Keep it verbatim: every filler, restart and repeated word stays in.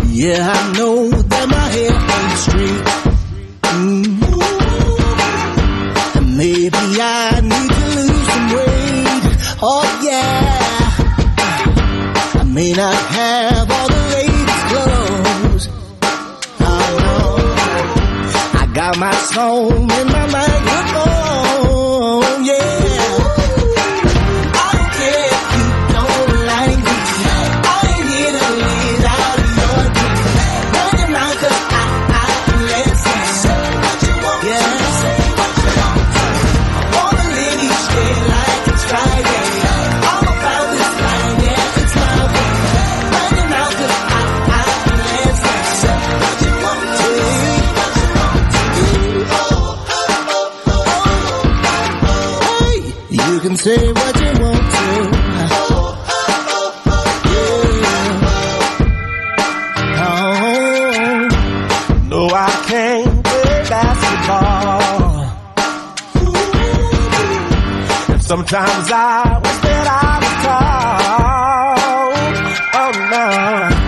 Yeah, I know that my head ain't straight. Mm. Maybe I need to lose some weight. Oh yeah. I may not have all the latest clothes. Oh no. I got my song in my microphone. Yeah. I don't care if you don't like me. I ain't here to lead out your dreams. Running around 'cause I, I can listen. Say what you want to say. What you want to say. All the ladies stay like it's Friday. All about this line, yeah, it's my way. Running around 'cause I, I can listen. Say what you want to say. What you want to do. Oh, oh, oh, oh. Hey, you can say what you want to. Yeah. Oh, no, I can't play basketball. And sometimes I wish that I was tall. Oh no.